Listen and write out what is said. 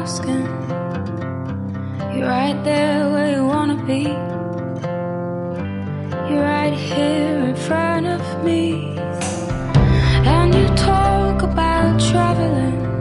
asking. You're right there where you wanna be. You're right here in front of me. And you talk about traveling.